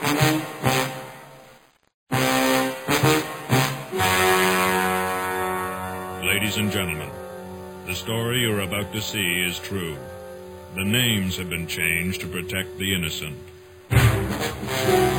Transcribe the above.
Ladies and gentlemen, the story you're about to see is true. The names have been changed to protect the innocent.